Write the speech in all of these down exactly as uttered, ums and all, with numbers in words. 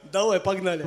Давай, погнали.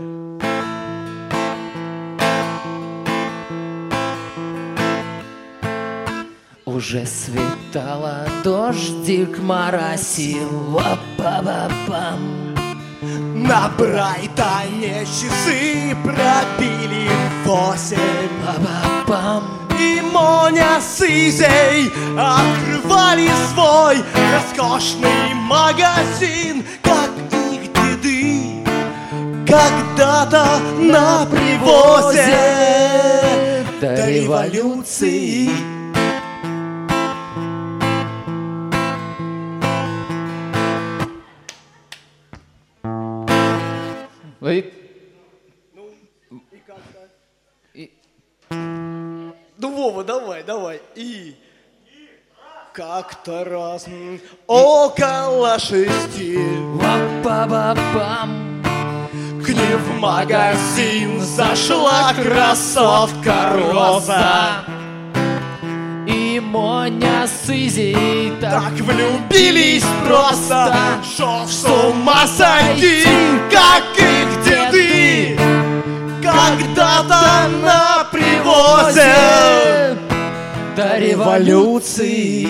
Уже светало, дождик моросил. Па-па-па-пам. На Брайтоне часы пробили восемь. Па-па-пам. И Моня с Изей открывали свой роскошный магазин, как их деды когда-то на привозе до революции. Вы... Ну, и как-то. И... Ну, Вова, давай, давай. И как-то раз м, около шести Ва-па-ба-пам. к ним в магазин зашла красотка Роза. И Моня с Изей так, Так влюбились просто, что с ума сойти, как их деды когда-то на привозе до революции.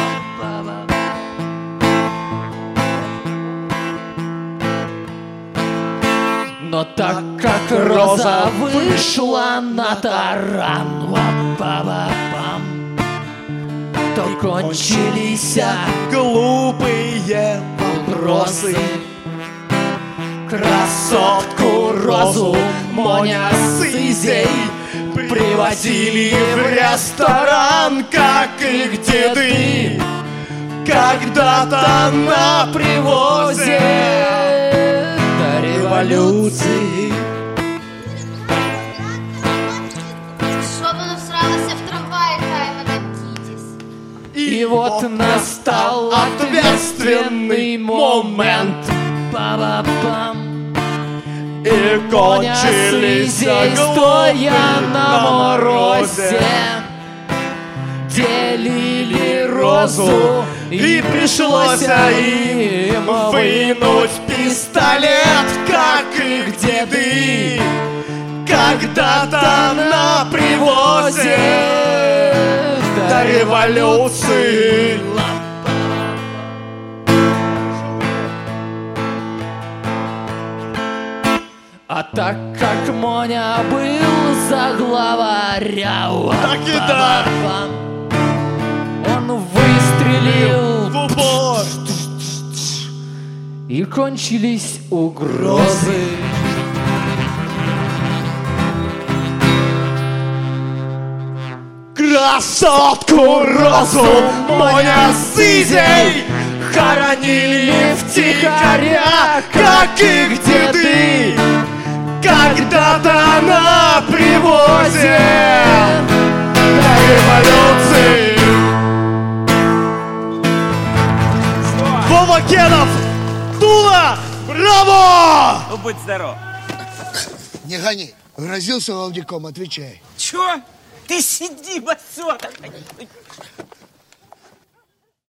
Но так как Роза вышла на таран, ва-па-ба-пам, то кончились глупые вопросы. красотку Розу Моня с Изей привозили в ресторан, как их деды когда-то на привозе до революции. Щоб воно всралося в трамваї, хай мене кітіс. И вот настал ответственный момент. Па-ба-пам. И Моня с кончились Изей, стоя на морозе, делили розу, и пришлось им вынуть пистолет, как их деды когда-то на привозе до революции. А так как Моня был за главаря, Так и да. он выстрелил В упор. и кончились угрозы. Красотку Розу Моня с Изей хоронили втихаря, как их деды когда-то на привозе до революции. Вова Кенов, Тула, браво! Ну, будь здоров. Не гони. Грозился волдиком, отвечай. Чё? Ты сиди, басёта.